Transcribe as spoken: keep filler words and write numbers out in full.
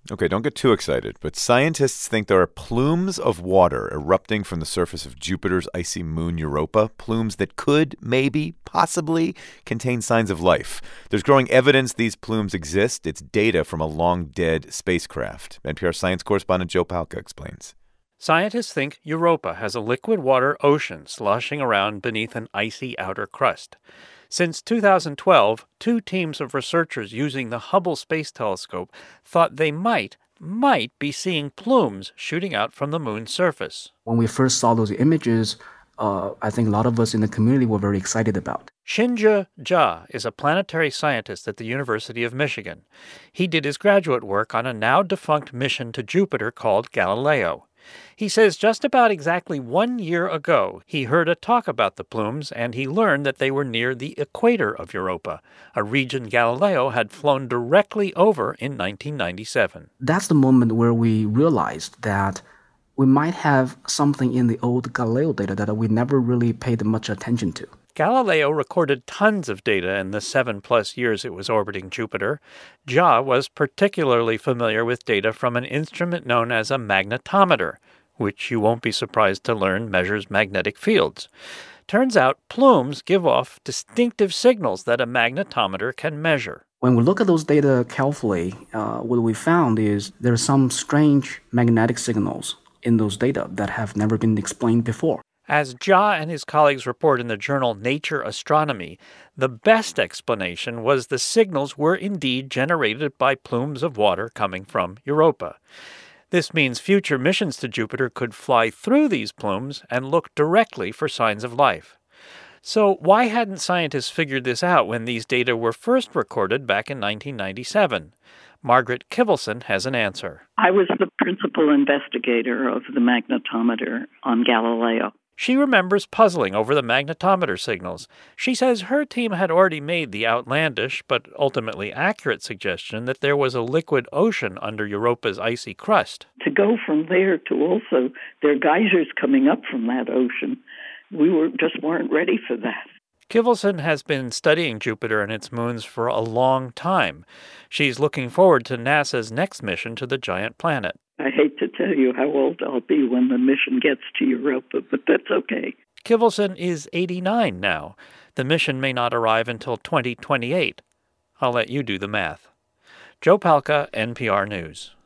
Okay, don't get too excited, but scientists think there are plumes of water erupting from the surface of Jupiter's icy moon Europa, plumes that could, maybe, possibly contain signs of life. There's growing evidence these plumes exist. It's data from a long-dead spacecraft. N P R science correspondent Joe Palca explains. Scientists think Europa has a liquid water ocean sloshing around beneath an icy outer crust. Since two thousand twelve, two teams of researchers using the Hubble Space Telescope thought they might, might be seeing plumes shooting out from the moon's surface. When we first saw those images, uh, I think a lot of us in the community were very excited about. Shinje Jia is a planetary scientist at the University of Michigan. He did his graduate work on a now-defunct mission to Jupiter called Galileo. He says just about exactly one year ago, he heard a talk about the plumes, and he learned that they were near the equator of Europa, a region Galileo had flown directly over in nineteen ninety-seven. That's the moment where we realized that we might have something in the old Galileo data that we never really paid much attention to. Galileo recorded tons of data in the seven-plus years it was orbiting Jupiter. Jia was particularly familiar with data from an instrument known as a magnetometer, which you won't be surprised to learn measures magnetic fields. Turns out plumes give off distinctive signals that a magnetometer can measure. When we look at those data carefully, uh, what we found is there are some strange magnetic signals in those data that have never been explained before. As Jia and his colleagues report in the journal Nature Astronomy, the best explanation was the signals were indeed generated by plumes of water coming from Europa. This means future missions to Jupiter could fly through these plumes and look directly for signs of life. So why hadn't scientists figured this out when these data were first recorded back in nineteen ninety-seven? Margaret Kivelson has an answer. I was the principal investigator of the magnetometer on Galileo. She remembers puzzling over the magnetometer signals. She says her team had already made the outlandish but ultimately accurate suggestion that there was a liquid ocean under Europa's icy crust. To go from there to also there are geysers coming up from that ocean, we were just weren't ready for that. Kivelson has been studying Jupiter and its moons for a long time. She's looking forward to NASA's next mission to the giant planet. I hate to tell you how old I'll be when the mission gets to Europa, but that's okay. Kivelson is eighty-nine now. The mission may not arrive until twenty twenty-eight. I'll let you do the math. Joe Palca, N P R News.